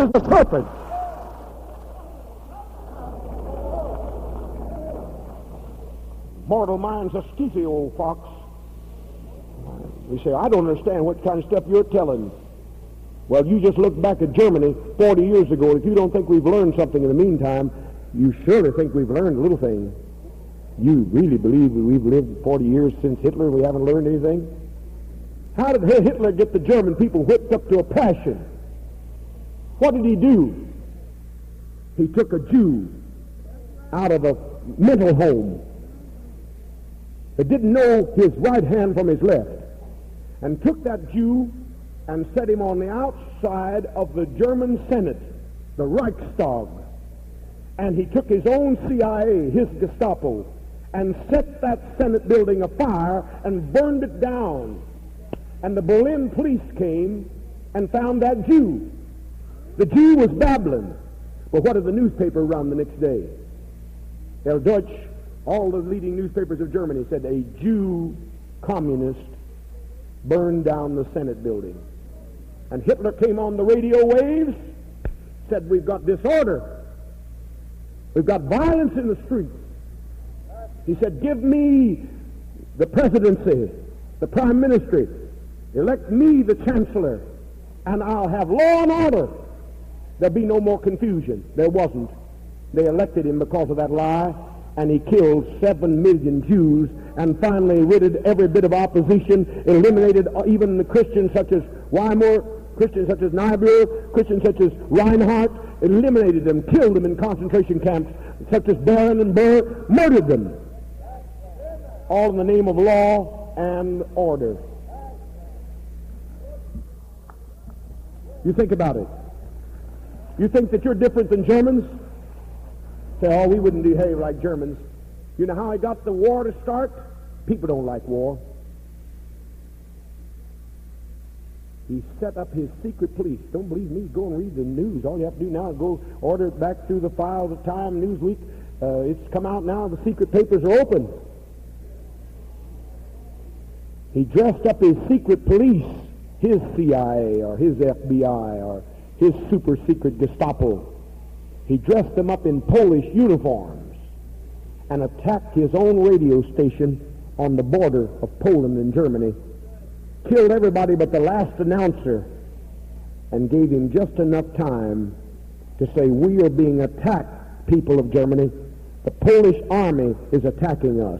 is the purpose. Mortal mind's a skeezy old fox. You say, I don't understand what kind of stuff you're telling. Well, you just look back at Germany 40 years ago. If you don't think we've learned something in the meantime, you surely think we've learned a little thing. You really believe we've lived 40 years since Hitler and we haven't learned anything? How did Hitler get the German people whipped up to a passion? What did he do? He took a Jew out of a mental home that didn't know his right hand from his left, and took that Jew and set him on the outside of the German Senate, the Reichstag. And he took his own CIA, his Gestapo, and set that Senate building afire and burned it down. And the Berlin police came and found that Jew. The Jew was babbling. But what did the newspaper run the next day? Der Deutsch, all the leading newspapers of Germany said a Jew communist burned down the Senate building. And Hitler came on the radio waves, said, we've got disorder. We've got violence in the streets. He said, give me the presidency, the prime ministry, elect me the chancellor, and I'll have law and order. There'll be no more confusion. There wasn't. They elected him because of that lie, and he killed 7 million Jews, and finally ridded every bit of opposition, eliminated even the Christians such as Weimar, Christians such as Niebuhr, Christians such as Reinhardt, eliminated them, killed them in concentration camps such as Berlin and Burr, murdered them, all in the name of law and order. You think about it. You think that you're different than Germans? Say, oh, we wouldn't behave like Germans. You know how he got the war to start? People don't like war. He set up his secret police. Don't believe me? Go and read the news. All you have to do now is go order it back through the files of Time, Newsweek. It's come out now. The secret papers are open. He dressed up his secret police, his CIA or his FBI or his super secret Gestapo. He dressed them up in Polish uniforms and attacked his own radio station on the border of Poland and Germany, killed everybody but the last announcer, and gave him just enough time to say, we are being attacked, people of Germany. The Polish army is attacking us.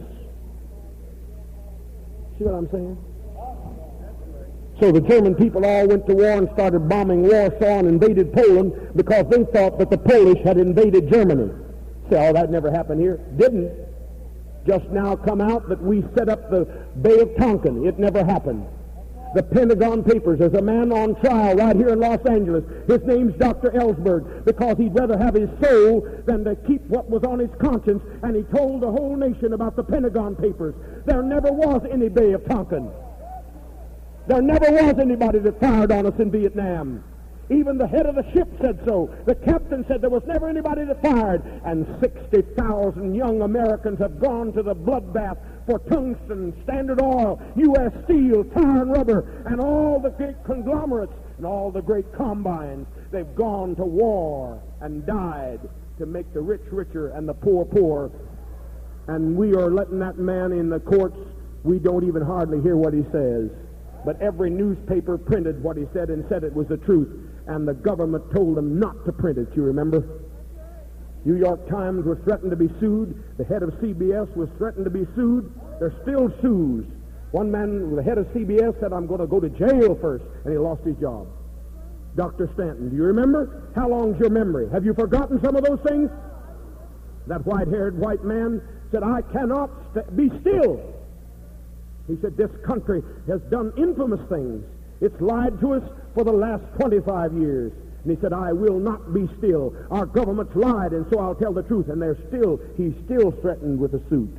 See what I'm saying? So the German people all went to war and started bombing Warsaw and invaded Poland because they thought that the Polish had invaded Germany. Say, oh, that never happened here. Didn't. Just now come out that we set up the Bay of Tonkin. It never happened. The Pentagon Papers, there's a man on trial right here in Los Angeles. His name's Dr. Ellsberg, because he'd rather have his soul than to keep what was on his conscience, and he told the whole nation about the Pentagon Papers. There never was any Bay of Tonkin. There never was anybody that fired on us in Vietnam. Even the head of the ship said so. The captain said there was never anybody that fired. And 60,000 young Americans have gone to the bloodbath for tungsten, Standard Oil, U.S. Steel, tire and rubber, and all the great conglomerates and all the great combines. They've gone to war and died to make the rich richer and the poor poor. And we are letting that man in the courts. We don't even hardly hear what he says. But every newspaper printed what he said and said it was the truth. And the government told them not to print it, you remember? New York Times was threatened to be sued. The head of CBS was threatened to be sued. There's still sues. One man, the head of CBS, said, I'm going to go to jail first. And he lost his job. Dr. Stanton, do you remember? How long's your memory? Have you forgotten some of those things? That white-haired white man said, I cannot be still. He said, this country has done infamous things. It's lied to us for the last 25 years. And he said, I will not be still. Our government's lied, and so I'll tell the truth. And he's still threatened with a suit.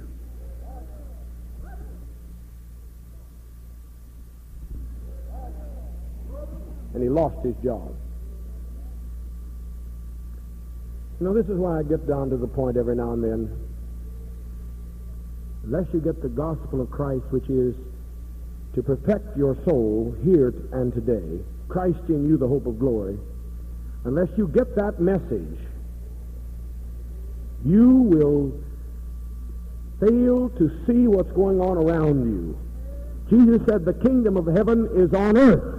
And he lost his job. You know, this is why I get down to the point every now and then. Unless you get the gospel of Christ, which is to perfect your soul here and today, Christ in you, the hope of glory, unless you get that message, you will fail to see what's going on around you. Jesus said, the kingdom of heaven is on earth.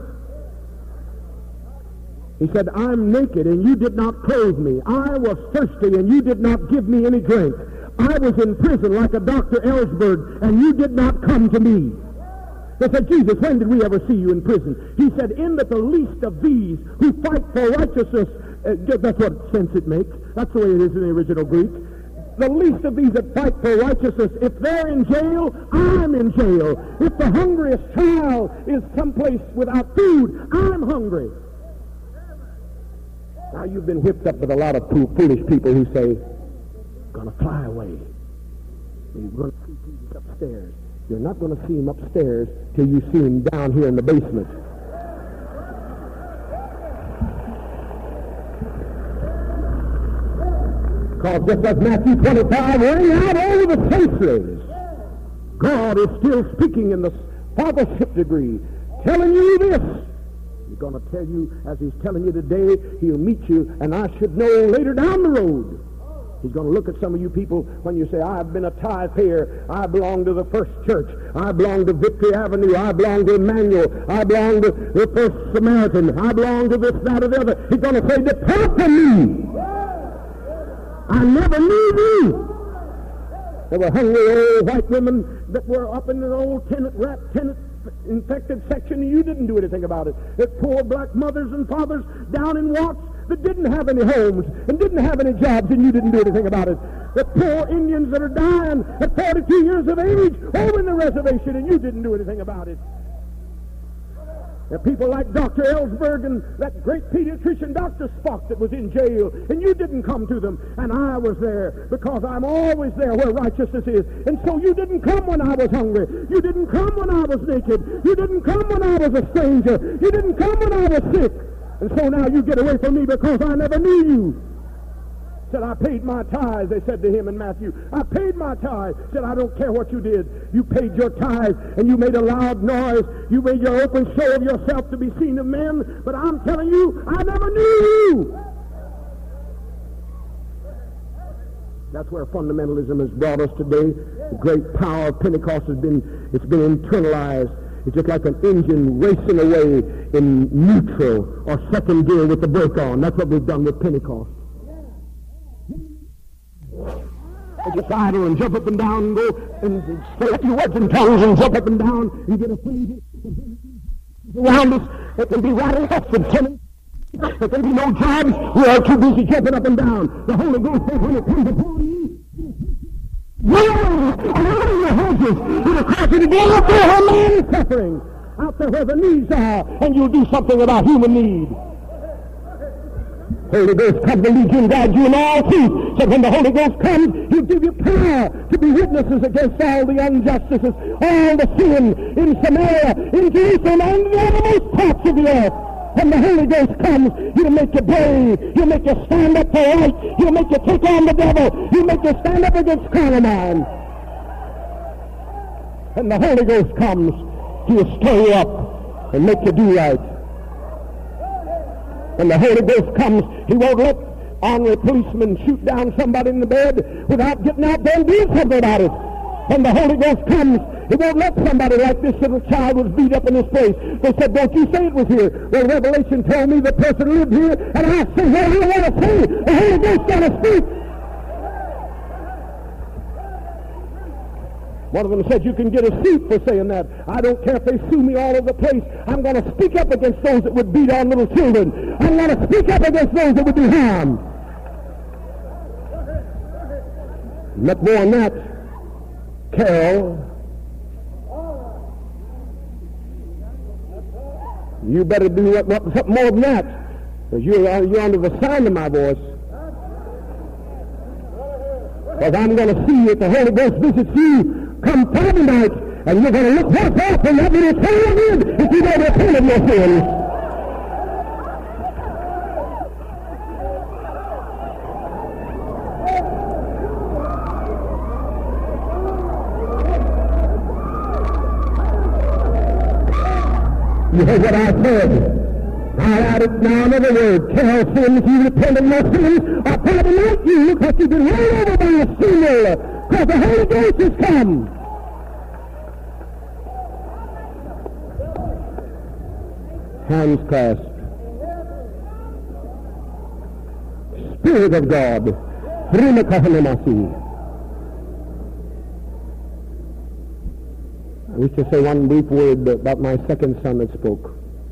He said, I'm naked and you did not clothe me. I was thirsty and you did not give me any drink. I was in prison like a Dr. Ellsberg and you did not come to me. They said, Jesus, when did we ever see you in prison? He said, in that the least of these who fight for righteousness, that's what sense it makes. That's the way it is in the original Greek. The least of these that fight for righteousness, if they're in jail, I'm in jail. If the hungriest child is someplace without food, I'm hungry. Now you've been whipped up with a lot of foolish people who say, going to fly away. You're going to see Jesus upstairs. You're not going to see him upstairs till you see him down here in the basement. Because just as Matthew 25 rang out over the centuries, God is still speaking in the fathership degree, telling you this. He's going to tell you, as he's telling you today, he'll meet you, and I should know later down the road. He's going to look at some of you people when you say, I've been a tithe payer. I belong to the First Church. I belong to Victory Avenue. I belong to Emmanuel. I belong to the First Samaritan. I belong to this, that, or the other. He's going to say, depart from me. I never knew you. There were hungry old white women that were up in their old tenant infected section, and you didn't do anything about it. There's poor black mothers and fathers down in Watts that didn't have any homes and didn't have any jobs, and you didn't do anything about it. The poor Indians that are dying at 42 years of age over in the reservation, and you didn't do anything about it. There are people like Dr. Ellsberg and that great pediatrician, Dr. Spock, that was in jail, and you didn't come to them, and I was there because I'm always there where righteousness is. And so you didn't come when I was hungry. You didn't come when I was naked. You didn't come when I was a stranger. You didn't come when I was sick. And so now you get away from me because I never knew you. Said, I paid my tithe, they said to him in Matthew. I paid my tithe. Said, I don't care what you did. You paid your tithe, and you made a loud noise. You made your open show of yourself to be seen of men. But I'm telling you, I never knew you. That's where fundamentalism has brought us today. The great power of Pentecost has been internalized. It's just like an engine racing away in neutral or second gear with the brake on. That's what we've done with Pentecost. Just idle and jump up and down and go and select your words in tongues and jump up and down and get a frenzy around us. It can be rattling off with tenants. There can be no jobs. We are too busy jumping up and down. The Holy Ghost says when it comes upon you, around your hedges, it'll cause you to go out there where man is suffering, out there where the needs are, and you'll do something about human need. Holy Ghost comes to lead you and guide you in all truth. So when the Holy Ghost comes, he'll give you power to be witnesses against all the injustices, all the sin in Samaria, in Jerusalem, and the uttermost parts of the earth. When the Holy Ghost comes, he'll make you brave. He'll make you stand up for right. He'll make you take on the devil. He'll make you stand up against carnal mind. When the Holy Ghost comes, he'll stir you up and make you do right. When the Holy Ghost comes, he won't let ornery policemen shoot down somebody in the bed without getting out there and doing something about it. When the Holy Ghost comes, he won't let somebody like this little child was beat up in this place. They said, don't you say it was here. Well, Revelation told me the person lived here, and I say what I want to say. The Holy Ghost got to speak. One of them said, you can get a suit for saying that. I don't care if they sue me all over the place. I'm going to speak up against those that would beat on little children. I'm going to speak up against those that would do harm. Not more than that, Carol, you better do something more than that, because you're under the sound of my voice. Because I'm going to see you if the Holy Ghost visits you come Friday night, and you're going to look worse off than that little child did if you don't repent of your sins. You heard what I said. I'll add it now another word. Tell sins you repent of your sins are probably not you because you've been run over by a steamroller because the Holy Ghost has come. Hands clasped. Spirit of God. I wish to say one brief word about my second son that spoke.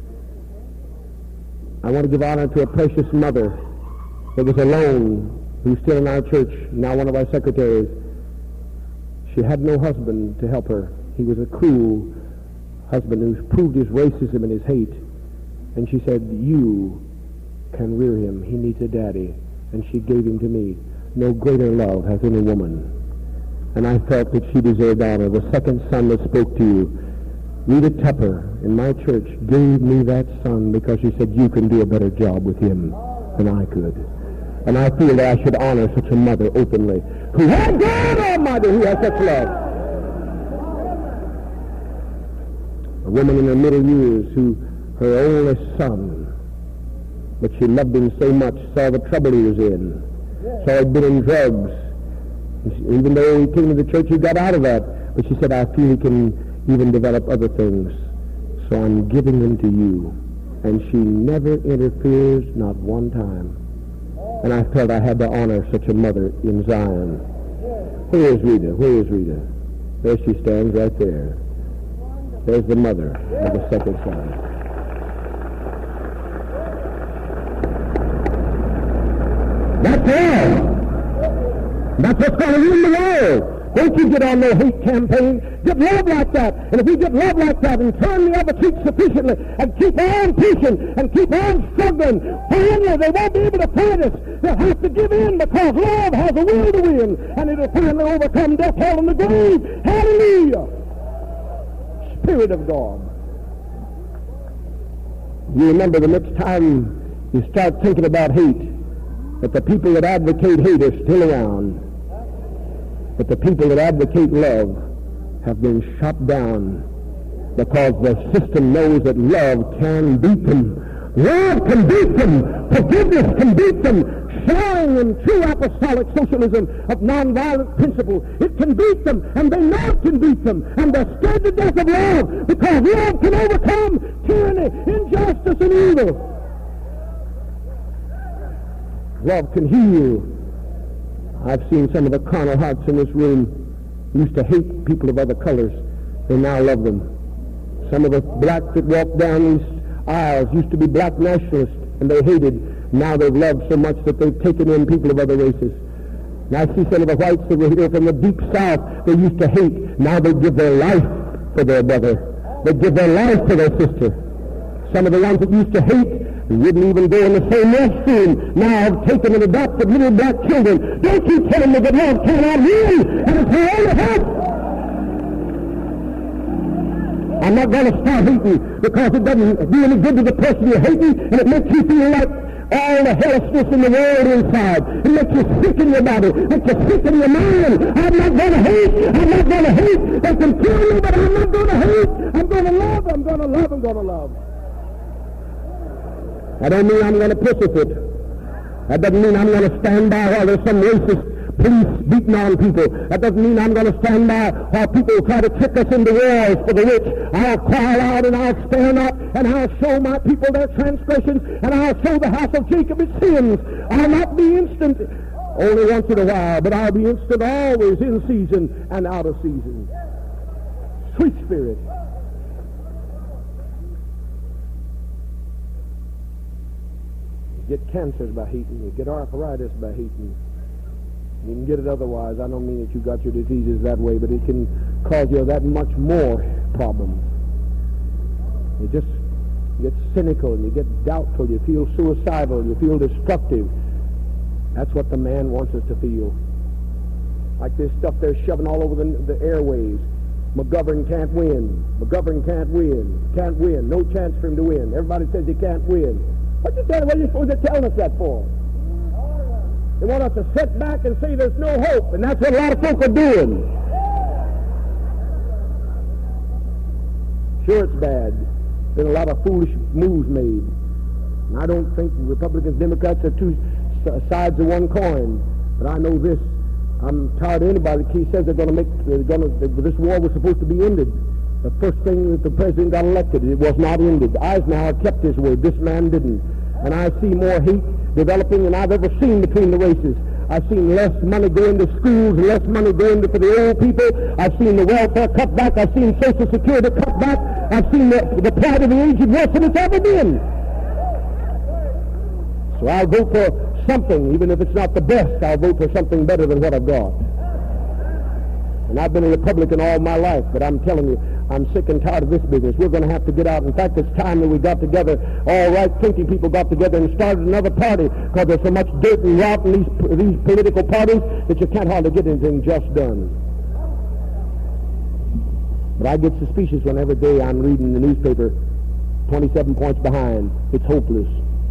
I want to give honor to a precious mother that was alone, who's still in our church, now one of our secretaries. She had no husband to help her. He was a cruel husband who proved his racism and his hate. And she said, you can rear him. He needs a daddy. And she gave him to me. No greater love has any woman. And I felt that she deserved honor. The second son that spoke to you, Rita Tupper in my church, gave me that son because she said, you can do a better job with him than I could. And I feel that I should honor such a mother openly, who had God Almighty, who has such love. A woman in her middle years who, her only son, but she loved him so much, saw the trouble he was in, saw he'd been in drugs. Even though he came to the church, he got out of that. But she said, I feel he can even develop other things. So I'm giving him to you. And she never interferes, not one time. And I felt I had to honor such a mother in Zion. Where is Rita? Where is Rita? There she stands right there. There's the mother of the second son. That's all. That's what's going to ruin the world. Don't you get on no hate campaign. Get love like that. And if we get love like that and turn the other cheek sufficiently and keep on pushing and keep on struggling, finally they won't be able to fight us. They'll have to give in because love has a will to win. And it'll finally overcome death, hell, and the grave. Hallelujah. Spirit of God. You remember the next time you start thinking about hate, that the people that advocate hate are still around. But the people that advocate love have been shot down because the system knows that love can beat them. Love can beat them. Forgiveness can beat them. Sharing in true apostolic socialism of nonviolent principle, it can beat them, and they know it can beat them, and they're scared to death of love because love can overcome tyranny, injustice, and evil. Love can heal. I've seen some of the carnal hearts in this room used to hate people of other colors. They now love them. Some of the blacks that walked down these aisles used to be black nationalists, and they hated. Now they've loved so much that they've taken in people of other races. And I see some of the whites that were here from the deep south, they used to hate. Now they give their life for their brother. They give their life for their sister. Some of the ones that used to hate and wouldn't even go in the same restroom now have taken and adopted little black children. Don't you tell me that love cannot win, and it's her only hope. I'm not going to start hating because it doesn't do any good to the person you're hating, and it makes you feel like all the hellishness in the world inside. It makes you sick in your body. It makes you sick in your mind. I'm not going to hate. I'm not going to hate. They can kill me, but I'm not going to hate. I'm going to love. I'm going to love. I'm going to love. That don't mean I'm going to pussyfoot. That doesn't mean I'm going to stand by while there's some racist police beating on people. That doesn't mean I'm going to stand by while people try to trick us into wars for the rich. I'll cry out and I'll stand up and I'll show my people their transgressions and I'll show the house of Jacob its sins. I'll not be instant only once in a while, but I'll be instant always, in season and out of season. Sweet Spirit. You get cancers by hating. You get arthritis by hating. You can get it otherwise. I don't mean that you got your diseases that way, but it can cause you that much more problems. You just get cynical and you get doubtful. You feel suicidal. You feel destructive. That's what the man wants us to feel. Like this stuff they're shoving all over the airways. McGovern can't win. McGovern can't win. Can't win. No chance for him to win. Everybody says he can't win. What are you supposed to tell us that for? They want us to sit back and say there's no hope, and that's what a lot of folk are doing. Sure, it's bad. Been a lot of foolish moves made. And I don't think Republicans, Democrats are two sides of one coin. But I know this. I'm tired of anybody that says this war was supposed to be ended. The first thing that the president got elected, it was not ended. Eisenhower kept his word. This man didn't. And I see more hate developing than I've ever seen between the races. I've seen less money go into schools, less money go into for the old people. I've seen the welfare cut back. I've seen Social Security cut back. I've seen the plight of the aged worse than it's ever been. So I'll vote for something, even if it's not the best. I'll vote for something better than what I've got. And I've been a Republican all my life, but I'm telling you, I'm sick and tired of this business. We're going to have to get out. In fact, it's time that we got together, all right-thinking people got together and started another party, because there's so much dirt and rot in these political parties that you can't hardly get anything just done. But I get suspicious when every day I'm reading the newspaper, 27 points behind. It's hopeless.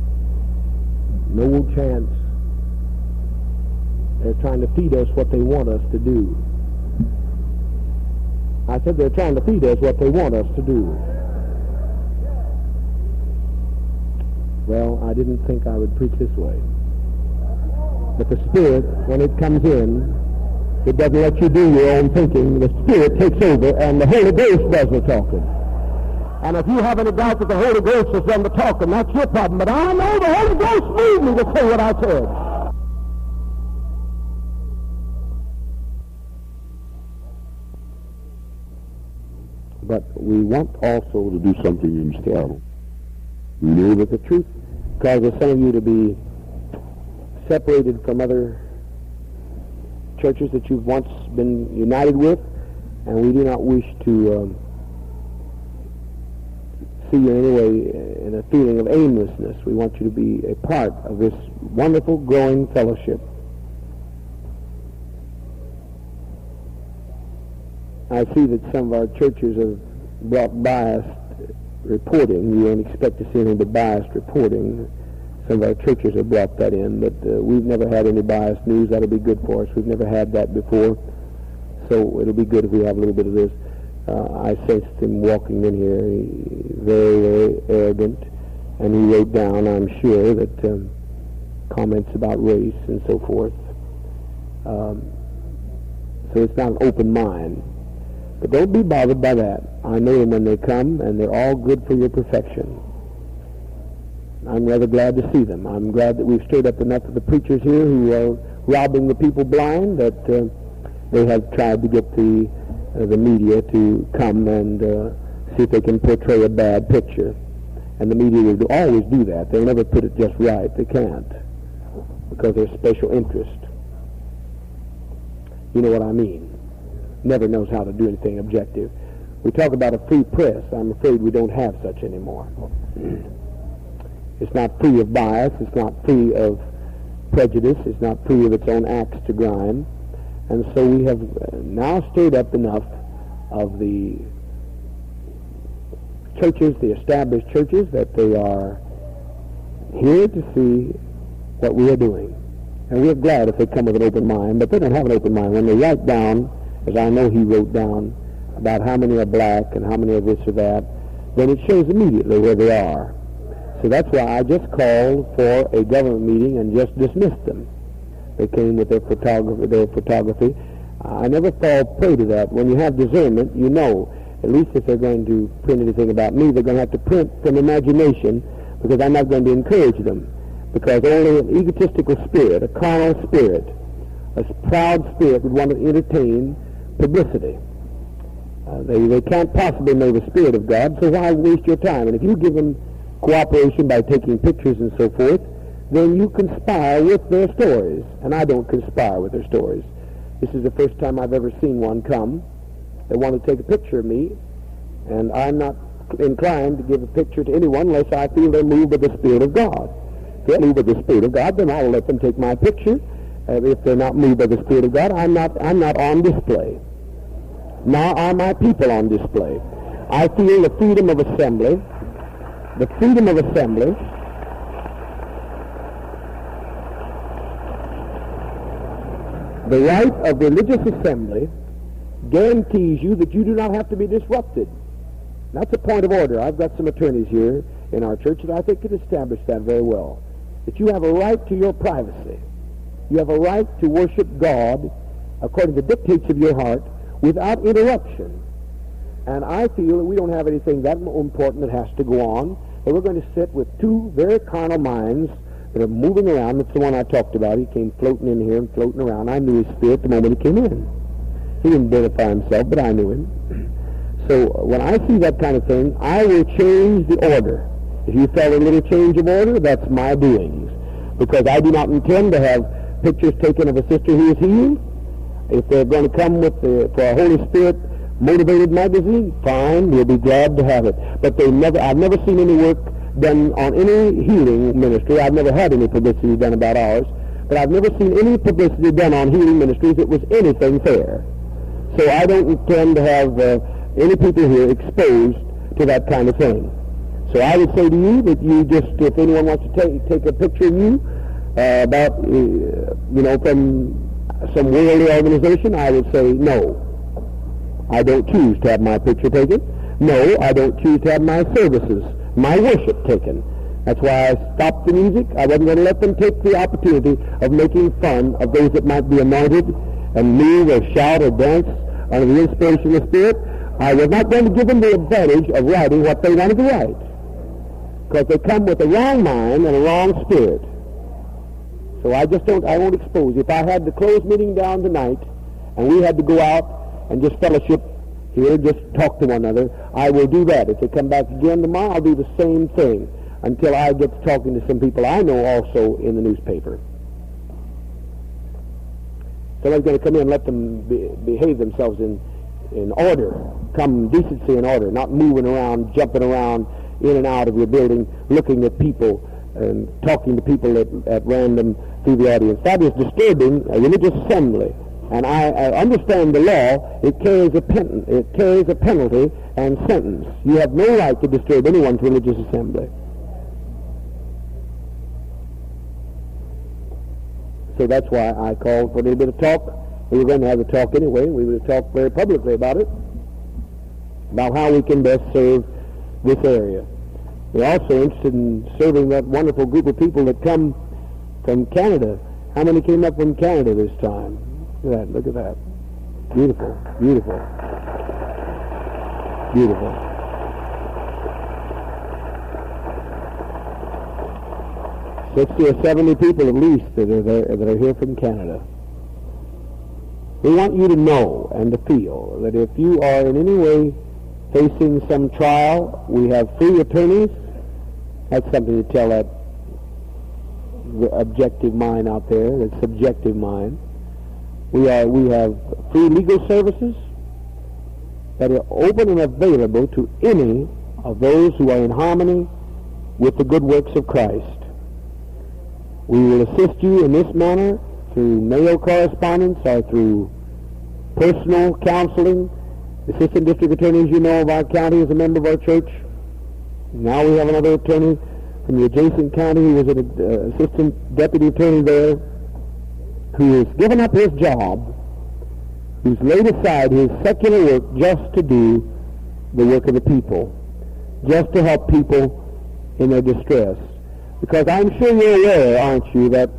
No chance. They're trying to feed us what they want us to do. I said they're trying to feed us what they want us to do. Well, I didn't think I would preach this way. But the Spirit, when it comes in, it doesn't let you do your own thinking. The Spirit takes over, and the Holy Ghost does the talking. And if you have any doubt that the Holy Ghost has done the talking, that's your problem. But I know the Holy Ghost moved me to say what I said. But we want also to do something in Seattle. We know that the truth causes some of you to be separated from other churches that you've once been united with, and we do not wish to see you in any way in a feeling of aimlessness. We want you to be a part of this wonderful, growing fellowship. I see that some of our churches have brought biased reporting. You don't expect to see anything but biased reporting. Some of our churches have brought that in, but we've never had any biased news. That'll be good for us. We've never had that before, so it'll be good if we have a little bit of this. I sensed him walking in here, very, very arrogant, and he wrote down, I'm sure, that comments about race and so forth. So it's not an open mind. But don't be bothered by that. I know them when they come, and they're all good for your perfection. I'm rather glad to see them. I'm glad that we've stirred up enough of the preachers here who are robbing the people blind that they have tried to get the media to come and see if they can portray a bad picture. And the media will always do that. They'll never put it just right. They can't, because there's special interest. You know what I mean. Never knows how to do anything objective. We talk about a free press. I'm afraid we don't have such anymore. It's not free of bias. It's not free of prejudice. It's not free of its own axe to grind. And so we have now stirred up enough of the churches, the established churches, that they are here to see what we are doing. And we're glad if they come with an open mind, but they don't have an open mind. When they write down, as I know he wrote down, about how many are black and how many are this or that, then it shows immediately where they are. So that's why I just called for a government meeting and just dismissed them. They came with their photography. I never fall prey to that. When you have discernment, you know, at least if they're going to print anything about me, they're going to have to print from imagination, because I'm not going to encourage them. Because only an egotistical spirit, a carnal spirit, a proud spirit would want to entertain publicity. They can't possibly know the Spirit of God, so why waste your time? And if you give them cooperation by taking pictures and so forth, then you conspire with their stories. And I don't conspire with their stories. This is the first time I've ever seen one come. They want to take a picture of me, and I'm not inclined to give a picture to anyone unless I feel they're moved by the Spirit of God. If they're moved by the Spirit of God, then I'll let them take my picture. If they're not moved by the Spirit of God, I'm not on display. Nor are my people on display. I feel the freedom of assembly. The freedom of assembly. The right of religious assembly guarantees you that you do not have to be disrupted. That's a point of order. I've got some attorneys here. in our church that I think could establish that very well. That you have a right to your privacy. You have a right to worship God according to the dictates of your heart without interruption. And I feel that we don't have anything that important that has to go on, that we're going to sit with two very carnal minds that are moving around. That's the one I talked about. He came floating in here and floating around. I knew his spirit the moment he came in. He didn't identify himself, but I knew him. So when I see that kind of thing, I will change the order. If you felt a little change of order, that's my doings. Because I do not intend to have pictures taken of a sister who is healed. If they're going to come with for a Holy Spirit motivated magazine, fine, we'll be glad to have it. But I've never seen any work done on any healing ministry. I've never had any publicity done about ours, but I've never seen any publicity done on healing ministries that was anything fair. So I don't intend to have any people here exposed to that kind of thing. So I would say to you that you just, if anyone wants to take a picture of you about, from some worldly organization, I would say no. I don't choose to have my picture taken. No, I don't choose to have my services, my worship taken. That's why I stopped the music. I wasn't going to let them take the opportunity of making fun of those that might be anointed and move or shout or dance under the inspiration of the Spirit. I was not going to give them the advantage of writing what they wanted to write, because they come with a wrong mind and a wrong spirit. So I won't expose. If I had the closed meeting down tonight and we had to go out and just fellowship here, just talk to one another, I will do that. If they come back again tomorrow, I'll do the same thing until I get to talking to some people I know also in the newspaper. Somebody's going to come in and let them behave themselves in order, come decency and order, not moving around, jumping around in and out of your building, looking at people and talking to people at random through the audience. That is disturbing a religious assembly. And I understand the law. It carries a penalty and sentence. You have no right to disturb anyone's religious assembly. So that's why I called for a little bit of talk. We were going to have a talk anyway. We would have talked very publicly about it, about how we can best serve this area. We're also interested in serving that wonderful group of people that come from Canada. How many came up from Canada this time? Look at that. Beautiful, beautiful, beautiful. 60 or 70 people at least that are here from Canada. We want you to know and to feel that if you are in any way facing some trial, we have free attorneys. That's something to tell that objective mind out there, that subjective mind. We have free legal services that are open and available to any of those who are in harmony with the good works of Christ. We will assist you in this manner through mail correspondence or through personal counseling. The Assistant District Attorney, as you know, of our county is a member of our church. Now we have another attorney from the adjacent county who was an Assistant Deputy Attorney there, who has given up his job, who's laid aside his secular work just to do the work of the people, just to help people in their distress. Because I'm sure you're aware, aren't you, that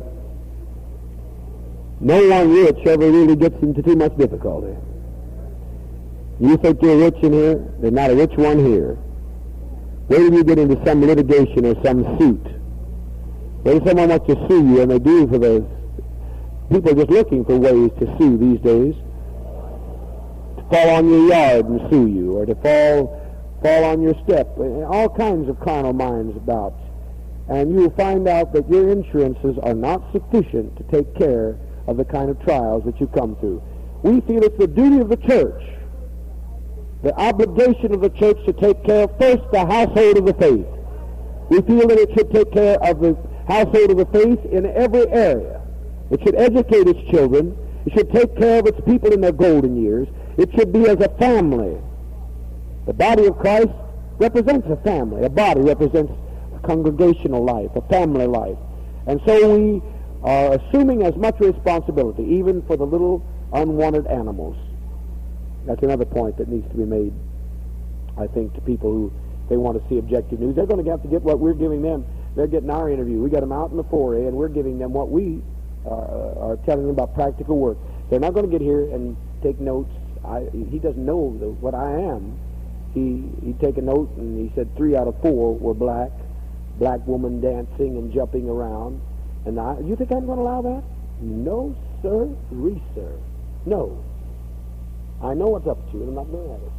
no one rich ever really gets into too much difficulty. You think you're rich in here? There's not a rich one here. Wait till you get into some litigation or some suit. Wait till someone wants to sue you, and they do for those. People are just looking for ways to sue these days. To fall on your yard and sue you, or to fall on your step. All kinds of carnal minds about. And you'll find out that your insurances are not sufficient to take care of the kind of trials that you come through. We feel it's the duty of the church, the obligation of the church, to take care of first the household of the faith. We feel that it should take care of the household of the faith in every area. It should educate its children. It should take care of its people in their golden years. It should be as a family. The body of Christ represents a family. A body represents a congregational life, a family life. And so we are assuming as much responsibility, even for the little unwanted animals. That's another point that needs to be made, I think, to people who They want to see objective news. They're going to have to get what we're giving them. They're getting our interview. We got them out in the foray, and we're giving them what we are telling them about practical work. They're not going to get here and take notes. He doesn't know what I am. He'd take a note, and he said 3 out of 4 were black woman dancing and jumping around. And you think I'm going to allow that? No, sir, sir. No. I know what's up to you, and I'm not going to have it.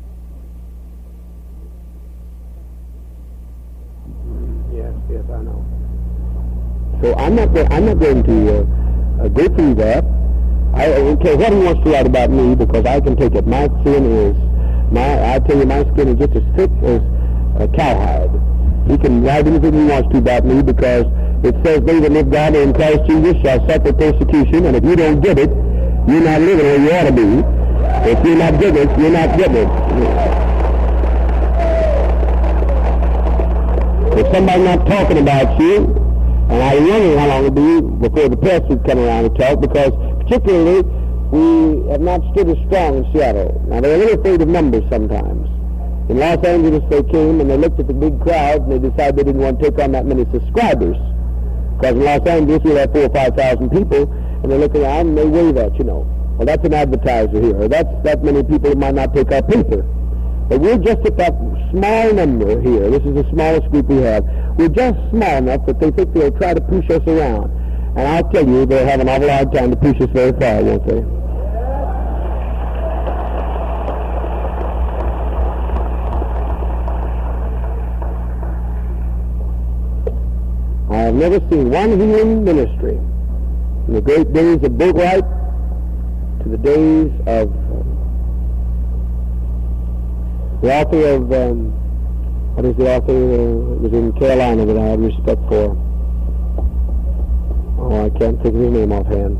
Yes, I know. So I'm not going to go through that. I don't care what he wants to write about me, because I can take it. My skin is, I tell you, my skin is just as thick as a cowhide. He can write anything he wants to about me, because it says they that live godly in Christ Jesus shall suffer persecution, and if you don't get it, you're not living where you ought to be. If you're not getting it, you're not getting it. If somebody's not talking about you, and I was wondering how long it would be before the press would come around and talk, because particularly we have not stood as strong in Seattle. Now, they're a little afraid of numbers sometimes. In Los Angeles, they came and they looked at the big crowd, and they decided they didn't want to take on that many subscribers. Because in Los Angeles, we have 4,000 or 5,000 people, and they look around and they wave at, Well, that's an advertiser here. Or that's that many people that might not take our paper. But we're just at that small number here. This is the smallest group we have. We're just small enough that they think they'll try to push us around. And I'll tell you, they'll have an awful hard time to push us very far, won't they? I have never seen one healing ministry from the great days of Boatwright to the days of the author of, what is the author that was in Carolina that I have respect for? Oh, I can't think of his name offhand.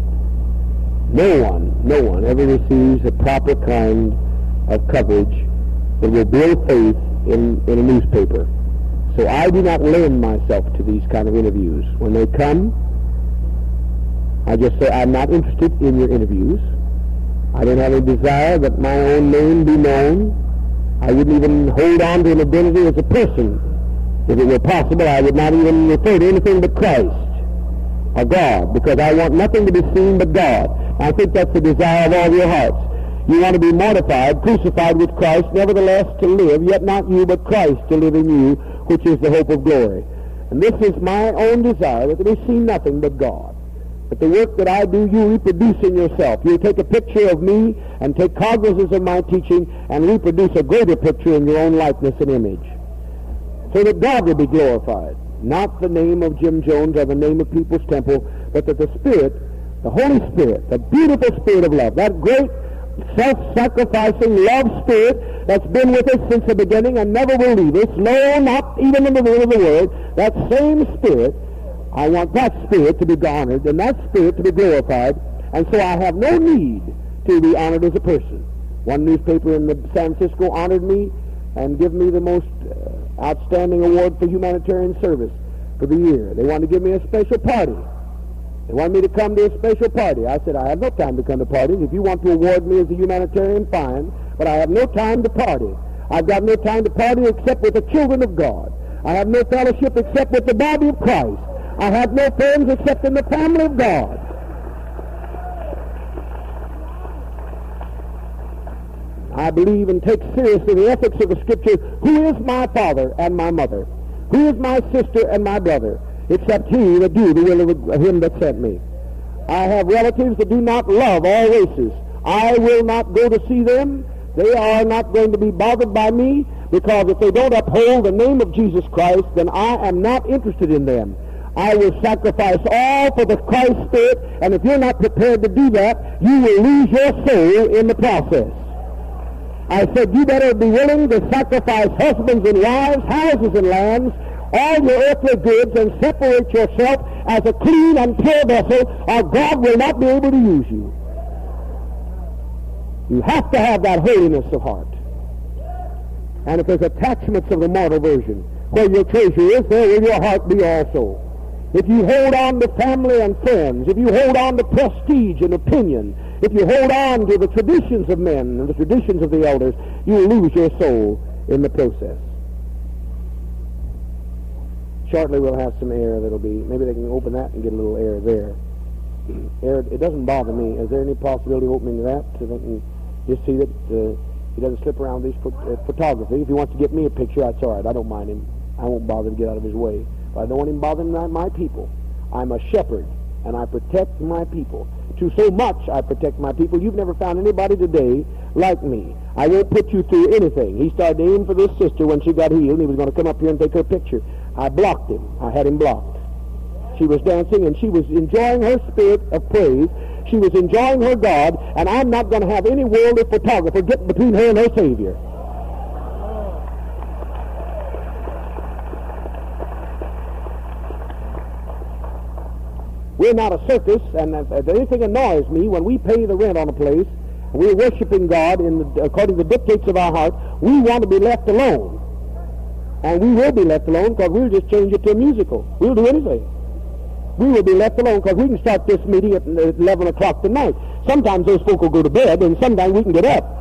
No one ever receives a proper kind of coverage that will build faith in a newspaper. So I do not lend myself to these kind of interviews. When they come, I just say, I'm not interested in your interviews. I don't have a desire that my own name be known. I wouldn't even hold on to an identity as a person. If it were possible, I would not even refer to anything but Christ or God, because I want nothing to be seen but God. I think that's the desire of all your hearts. You want to be mortified, crucified with Christ, nevertheless to live, yet not you, but Christ to live in you, which is the hope of glory. And this is my own desire, that they see nothing but God. But the work that I do, you reproduce in yourself. You take a picture of me and take cognizance of my teaching and reproduce a greater picture in your own likeness and image, so that God will be glorified. Not the name of Jim Jones or the name of People's Temple, but that the Spirit, the Holy Spirit, the beautiful Spirit of love, that great self-sacrificing love Spirit that's been with us since the beginning and never will leave us, no, not even in the middle of the world, that same Spirit, I want that Spirit to be honored and that Spirit to be glorified, and so I have no need to be honored as a person. One newspaper in San Francisco honored me and give me the most outstanding award for humanitarian service for the year. They wanted to give me a special party. They wanted me to come to a special party. I said, I have no time to come to parties. If you want to award me as a humanitarian, fine, but I have no time to party. I've got no time to party except with the children of God. I have no fellowship except with the body of Christ. I have no friends except in the family of God. I believe and take seriously the ethics of the Scripture. Who is my father and my mother? Who is my sister and my brother? Except he that do the will of him that sent me. I have relatives that do not love all races. I will not go to see them. They are not going to be bothered by me, because if they don't uphold the name of Jesus Christ, then I am not interested in them. I will sacrifice all for the Christ Spirit, and if you're not prepared to do that, you will lose your soul in the process. I said, you better be willing to sacrifice husbands and wives, houses and lands, all your earthly goods, and separate yourself as a clean and pure vessel, or God will not be able to use you. You have to have that holiness of heart. And if there's attachments of the mortal version, where your treasure is, there will your heart be also. If you hold on to family and friends, if you hold on to prestige and opinion, if you hold on to the traditions of men and the traditions of the elders, you will lose your soul in the process. Shortly we'll have some air that'll be, maybe they can open that and get a little air there. Air, it doesn't bother me. Is there any possibility of opening that so they can just see that he doesn't slip around these photography? If he wants to get me a picture, that's all right. I don't mind him. I won't bother to get out of his way. But I don't want him bothering my people. I'm a shepherd, and I protect my people. To so much I protect my people. You've never found anybody today like me. I won't put you through anything. He started aiming for this sister when she got healed, and he was going to come up here and take her picture. I blocked him. I had him blocked. She was dancing, and she was enjoying her spirit of praise. She was enjoying her God, and I'm not going to have any worldly photographer get between her and her Savior. We're not a circus, and if anything annoys me, when we pay the rent on a place, we're worshiping God according to the dictates of our heart, we want to be left alone. And we will be left alone because we'll just change it to a musical. We'll do anything. We will be left alone because we can start this meeting at 11 o'clock tonight. Sometimes those folk will go to bed, and sometimes we can get up.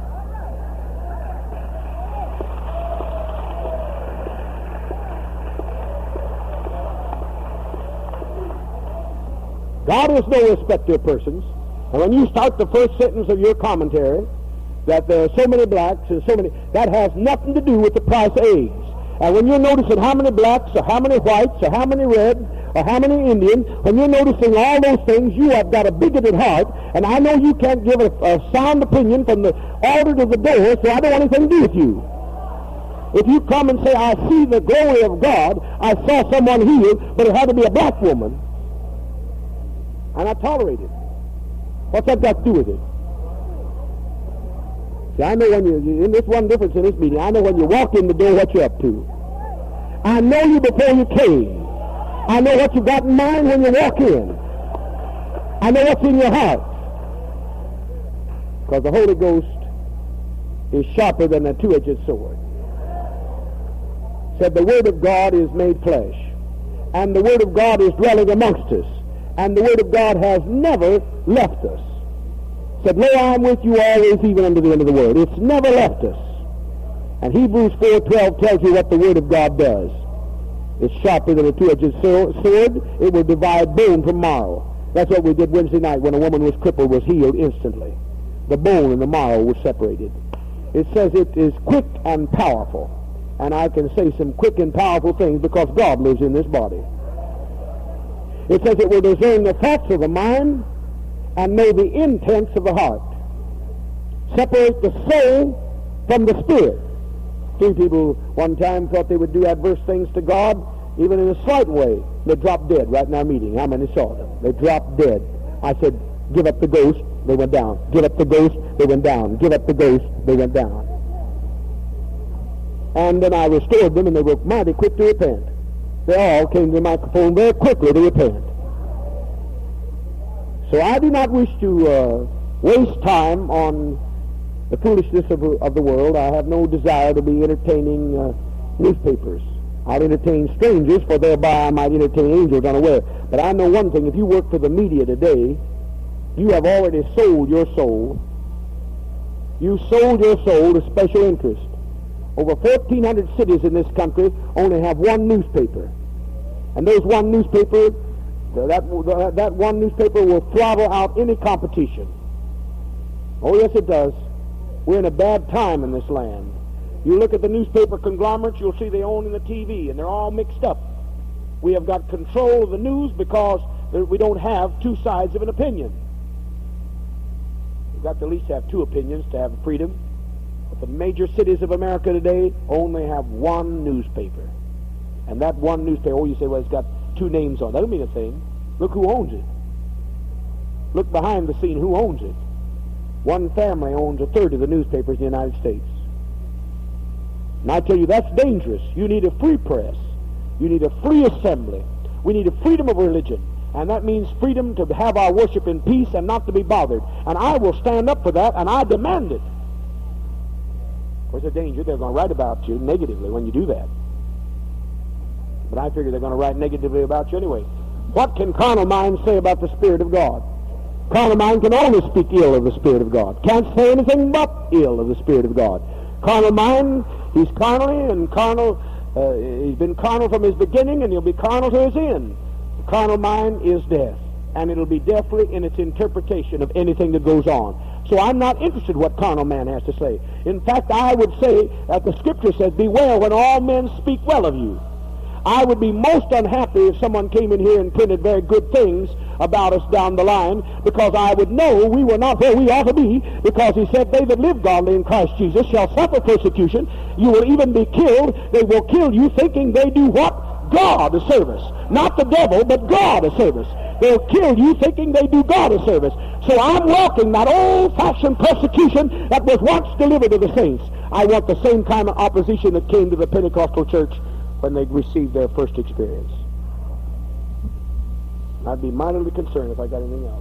God is no respecter of persons. And when you start the first sentence of your commentary, that there are so many blacks and so many, that has nothing to do with the price of eggs. And when you're noticing how many blacks or how many whites or how many reds or how many Indians, when you're noticing all those things, you have got a bigoted heart, and I know you can't give a sound opinion from the altar to the door, so I don't want anything to do with you. If you come and say, I see the glory of God, I saw someone healed, but it had to be a black woman, and I tolerate it. What's that got to do with it? See, I know when in this one difference in this meeting, I know when you walk in the door what you're up to. I know you before you came. I know what you got in mind when you walk in. I know what's in your heart. Because the Holy Ghost is sharper than a two-edged sword. Said the Word of God is made flesh, and the Word of God is dwelling amongst us, and the Word of God has never left us. Said, lo, I am with you always, even unto the end of the world. It's never left us. And Hebrews 4:12 tells you what the Word of God does. It's sharper than a two-edged sword. It will divide bone from marrow. That's what we did Wednesday night when a woman was crippled, was healed instantly. The bone and the marrow were separated. It says it is quick and powerful. And I can say some quick and powerful things because God lives in this body. It says it will discern the thoughts of the mind and know the intents of the heart. Separate the soul from the spirit. Three people one time thought they would do adverse things to God, even in a slight way. They dropped dead right in our meeting. How many saw them? They dropped dead. I said, give up the ghost. They went down. Give up the ghost. They went down. Give up the ghost. They went down. And then I restored them, and they were mighty quick to repent. They all came to the microphone very quickly to repent. So I do not wish to waste time on the foolishness of the world. I have no desire to be entertaining newspapers. I'll entertain strangers, for thereby I might entertain angels unaware. But I know one thing. If you work for the media today, you have already sold your soul. You sold your soul to special interest. Over 1,400 cities in this country only have one newspaper. And those one newspaper, that one newspaper will throttle out any competition. Oh, yes, it does. We're in a bad time in this land. You look at the newspaper conglomerates, you'll see they own the TV, and they're all mixed up. We have got control of the news because we don't have two sides of an opinion. We've got to at least have two opinions to have freedom. But the major cities of America today only have one newspaper. And that one newspaper, oh, you say, well, it's got two names on it. That doesn't mean a thing. Look who owns it. Look behind the scene, who owns it. One family owns a third of the newspapers in the United States. And I tell you, that's dangerous. You need a free press. You need a free assembly. We need a freedom of religion. And that means freedom to have our worship in peace and not to be bothered. And I will stand up for that, and I demand it. Of course, the danger, they're going to write about you negatively when you do that. But I figure they're going to write negatively about you anyway. What can carnal minds say about the Spirit of God? Carnal mind can only speak ill of the Spirit of God. Can't say anything but ill of the Spirit of God. Carnal mind, he's carnally and carnal He's been carnal from his beginning, and he'll be carnal to his end. The carnal mind is death, and it'll be deathly in its interpretation of anything that goes on. So I'm not interested in what carnal man has to say. In fact, I would say that the Scripture says, beware when all men speak well of you. I would be most unhappy if someone came in here and printed very good things about us down the line, because I would know we were not where we ought to be, because he said, they that live godly in Christ Jesus shall suffer persecution. You will even be killed. They will kill you thinking they do what? God a service. Not the devil, but God a service. They'll kill you thinking they do God a service. So I'm welcoming that old-fashioned persecution that was once delivered to the saints. I want the same kind of opposition that came to the Pentecostal church when they received their first experience. I'd be mightily concerned if I got anything else.